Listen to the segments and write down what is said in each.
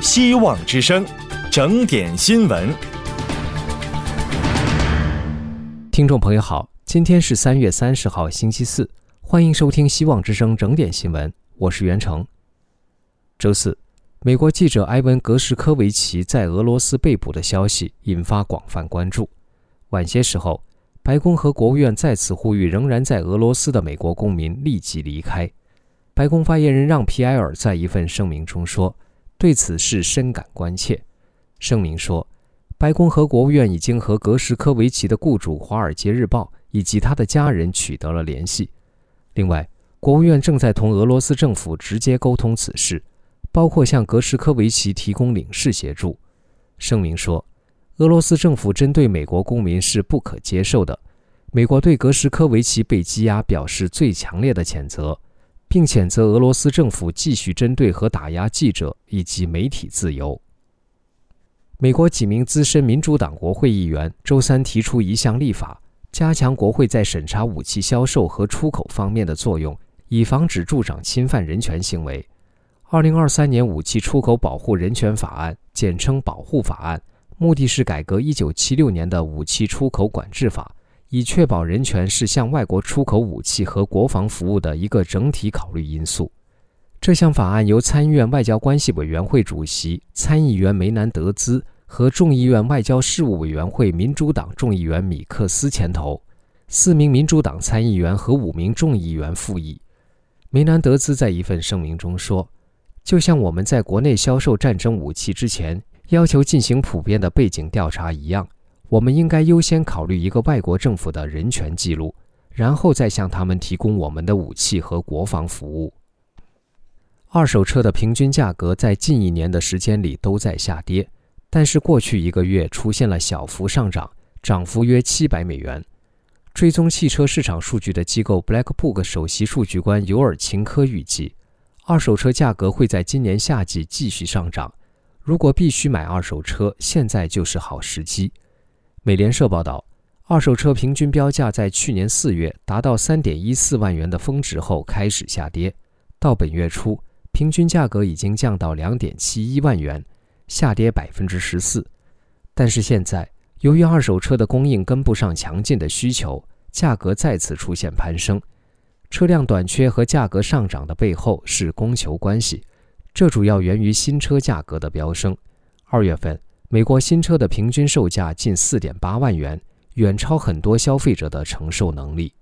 希望之声，整点新闻。 听众朋友好，今天是3月30号星期四，欢迎收听希望之声整点新闻，我是袁成。周四，美国记者埃文·格什科维奇在俄罗斯被捕的消息引发广泛关注。晚些时候，白宫和国务院再次呼吁仍然在俄罗斯的美国公民立即离开。白宫发言人让·皮埃尔在一份声明中说，对此事深感关切。声明说，白宫和国务院已经和格什科维奇的雇主《华尔街日报》以及他的家人取得了联系。另外，国务院正在同俄罗斯政府直接沟通此事，包括向格什科维奇提供领事协助。声明说，俄罗斯政府针对美国公民是不可接受的，美国对格什科维奇被羁押表示最强烈的谴责，并谴责俄罗斯政府继续针对和打压记者以及媒体自由。美国几名资深民主党国会议员周三提出一项立法，加强国会在审查武器销售和出口方面的作用，以防止助长侵犯人权行为。2023年武器出口保护人权法案，简称保护法案，目的是改革1976年的武器出口管制法，以确保人权是向外国出口武器和国防服务的一个整体考虑因素。这项法案由参议院外交关系委员会主席参议员梅南德兹和众议院外交事务委员会民主党众议员米克斯牵头，4名民主党参议员和5名众议员附议。梅南德兹在一份声明中说，就像我们在国内销售战争武器之前要求进行普遍的背景调查一样，我们应该优先考虑一个外国政府的人权记录，然后再向他们提供我们的武器和国防服务。二手车的平均价格在近1年的时间里都在下跌，但是过去1个月出现了小幅上涨，涨幅约700美元。追踪汽车市场数据的机构 Black Book 首席数据官尤尔琴科预计，二手车价格会在今年夏季继续上涨。如果必须买二手车，现在就是好时机。美联社报道，二手车平均标价在去年4月达到 3.14 万元的峰值后开始下跌，到本月初，平均价格已经降到 2.71 万元，下跌 14%。 但是现在，由于二手车的供应跟不上强劲的需求，价格再次出现攀升。车辆短缺和价格上涨的背后是供求关系，这主要源于新车价格的飙升。2月份，美国新车的平均售价近 4.8 万元，远超很多消费者的承受能力。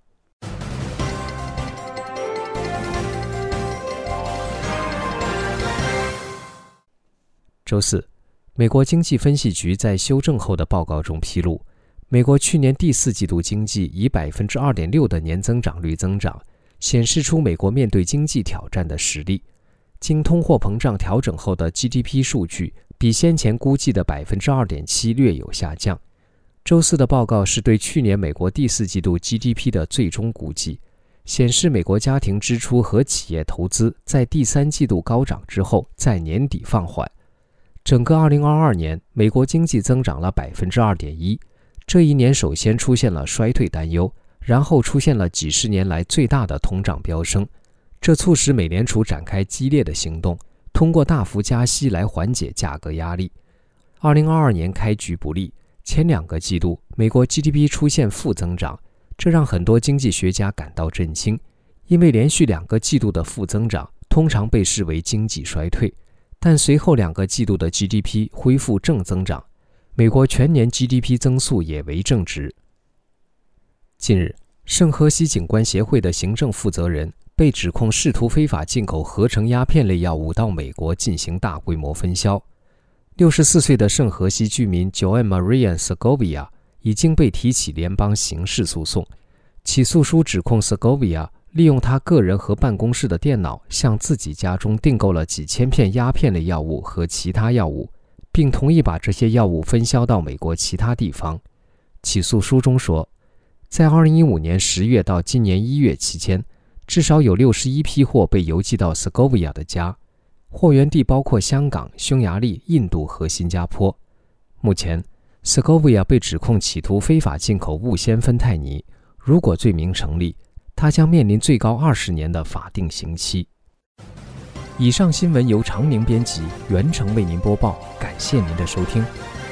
周四，美国经济分析局在修正后的报告中披露，美国去年第4季度经济以 2.6% 的年增长率增长，显示出美国面对经济挑战的实力。经通货膨胀调整后的 GDP 数据比先前估计的 2.7% 略有下降。周四的报告是对去年美国第4季度 GDP 的最终估计，显示美国家庭支出和企业投资在第3季度高涨之后，在年底放缓。整个2022年，美国经济增长了 2.1%， 这一年首先出现了衰退担忧，然后出现了几十年来最大的通胀飙升，这促使美联储展开激烈的行动，通过大幅加息来缓解价格压力。2022年开局不利，前2个季度美国 GDP 出现负增长，这让很多经济学家感到震惊，因为连续2个季度的负增长通常被视为经济衰退，但随后2个季度的 GDP 恢复正增长，美国全年 GDP 增速也为正值。近日，圣荷西警官协会的行政负责人被指控试图非法进口合成鸦片类药物到美国进行大规模分销。64岁的圣荷西居民 Joanne Maria Segovia 已经被提起联邦刑事诉讼。起诉书指控 Segovia 利用他个人和办公室的电脑向自己家中订购了几千片鸦片类药物和其他药物，并同意把这些药物分销到美国其他地方。起诉书中说，在2015年10月到今年1月期间，至少有61批货被邮寄到 Segovia 的家，货源地包括香港、匈牙利、印度和新加坡。目前 Segovia 被指控企图非法进口雾酰芬太尼，如果罪名成立，他将面临最高20年的法定刑期。 以上新闻由常宁编辑，袁成为您播报，感谢您的收听。